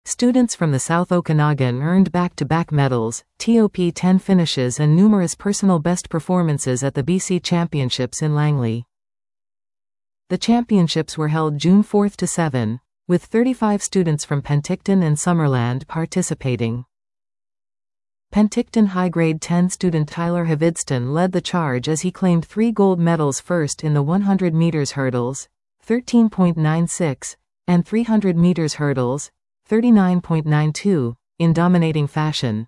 Students from the South Okanagan earned back-to-back medals, top 10 finishes and numerous personal best performances at the BC Championships in Langley. The championships were held June 4 to 7, with 35 students from Penticton and Summerland participating. Penticton High Grade 10 student Tyler Havidston led the charge as he claimed 3 gold medals, first in the 100 meters hurdles, 13.96, and 300 meters hurdles, 39.92, in dominating fashion.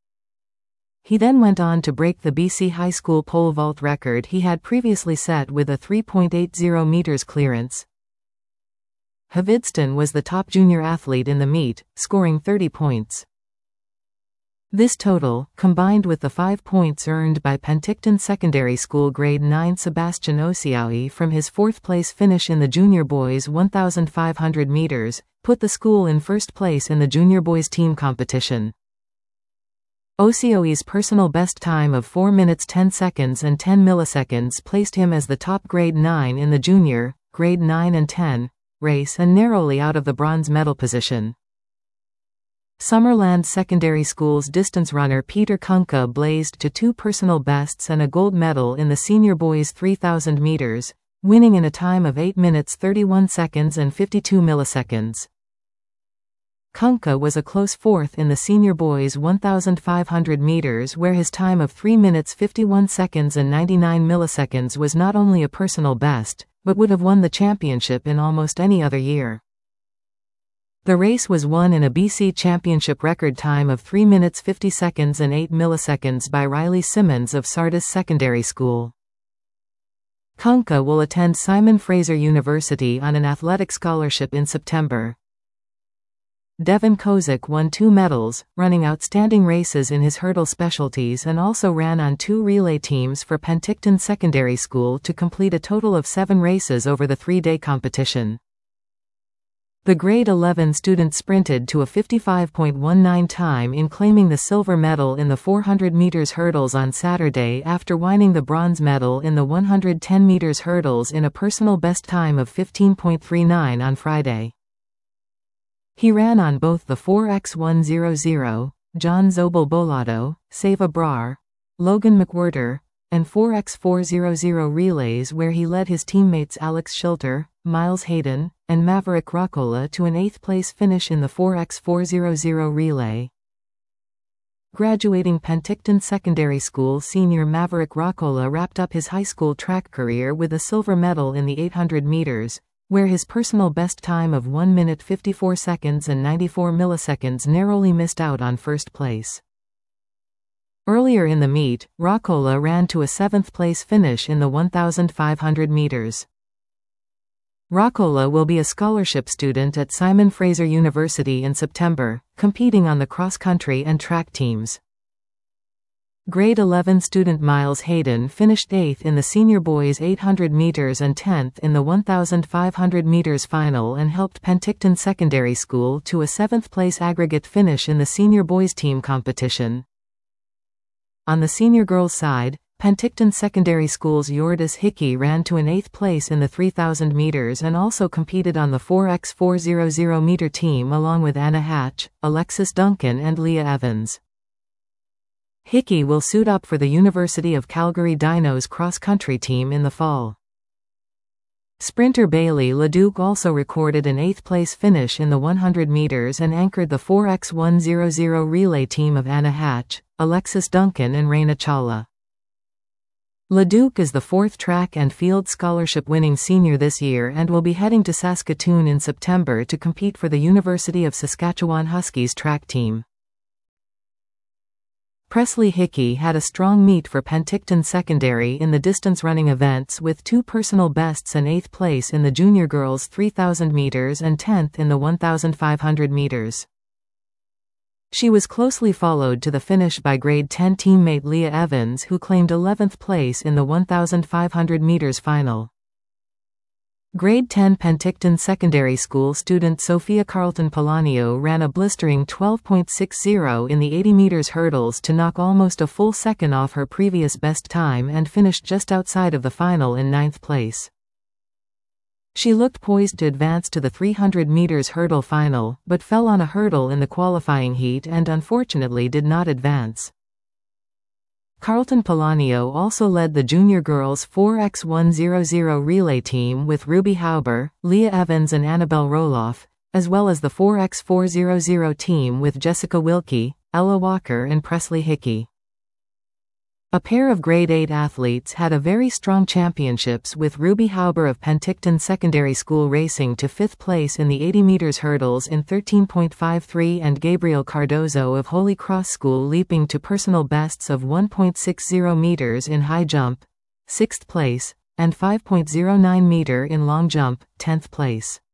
He then went on to break the BC High School pole vault record he had previously set with a 3.80 meters clearance. Havidston was the top junior athlete in the meet, scoring 30 points. This total, combined with the 5 points earned by Penticton Secondary School Grade 9 Sebastian Osiawi from his 4th place finish in the junior boys 1,500 meters, put the school in first place in the junior boys team competition. Osiawi's personal best time of 4 minutes 10 seconds and 10 milliseconds placed him as the top Grade 9 in the junior, Grade 9 and 10, race and narrowly out of the bronze medal position. Summerland Secondary School's distance runner Peter Kunka blazed to 2 personal bests and a gold medal in the senior boys 3,000 meters, winning in a time of 8 minutes 31 seconds and 52 milliseconds. Kunka was a close 4th in the senior boys 1,500 meters, where his time of 3 minutes 51 seconds and 99 milliseconds was not only a personal best, but would have won the championship in almost any other year. The race was won in a BC Championship record time of 3 minutes 50 seconds and 8 milliseconds by Riley Simmons of Sardis Secondary School. Kunka will attend Simon Fraser University on an athletic scholarship in September. Devin Kozik won 2 medals, running outstanding races in his hurdle specialties, and also ran on 2 relay teams for Penticton Secondary School to complete a total of 7 races over the 3-day competition. The Grade 11 student sprinted to a 55.19 time in claiming the silver medal in the 400 meters hurdles on Saturday after winning the bronze medal in the 110 meters hurdles in a personal best time of 15.39 on Friday. He ran on both the 4x100, John Zobel Bolado, Seva Brar, Logan McWhirter, and 4x400 relays, where he led his teammates Alex Schilter, Miles Hayden, and Maverick Rockola to an 8th place finish in the 4x400 relay. Graduating Penticton Secondary School senior Maverick Rockola wrapped up his high school track career with a silver medal in the 800 meters, where his personal best time of 1 minute 54 seconds and 94 milliseconds narrowly missed out on first place. Earlier in the meet, Rockola ran to a 7th place finish in the 1,500 meters. Rockola will be a scholarship student at Simon Fraser University in September, competing on the cross-country and track teams. Grade 11 student Miles Hayden finished 8th in the senior boys 800 meters and 10th in the 1,500 meters final, and helped Penticton Secondary School to a 7th place aggregate finish in the senior boys team competition. On the senior girls side, Penticton Secondary School's Yordis Hickey ran to an 8th place in the 3,000 meters and also competed on the 4x400 meter team along with Anna Hatch, Alexis Duncan and Leah Evans. Hickey will suit up for the University of Calgary Dinos cross-country team in the fall. Sprinter Bailey Leduc also recorded an 8th place finish in the 100 meters and anchored the 4x100 relay team of Anna Hatch, Alexis Duncan and Raina Chawla. Leduc is the 4th track and field scholarship winning senior this year and will be heading to Saskatoon in September to compete for the University of Saskatchewan Huskies track team. Presley Hickey had a strong meet for Penticton Secondary in the distance running events with 2 personal bests and 8th place in the junior girls 3,000 meters and 10th in the 1,500 meters. She was closely followed to the finish by Grade 10 teammate Leah Evans, who claimed 11th place in the 1,500 meters final. Grade 10 Penticton Secondary School student Sophia Carlton Polanio ran a blistering 12.60 in the 80 meters hurdles to knock almost a full second off her previous best time and finished just outside of the final in 9th place. She looked poised to advance to the 300 meters hurdle final, but fell on a hurdle in the qualifying heat and unfortunately did not advance. Carlton Polanio also led the junior girls 4x100 relay team with Ruby Hauber, Leah Evans and Annabelle Roloff, as well as the 4x400 team with Jessica Wilkie, Ella Walker and Presley Hickey. A pair of grade 8 athletes had a very strong championships, with Ruby Hauber of Penticton Secondary School racing to 5th place in the 80 meters hurdles in 13.53 and Gabriel Cardozo of Holy Cross School leaping to personal bests of 1.60 meters in high jump, 6th place, and 5.09 meter in long jump, 10th place.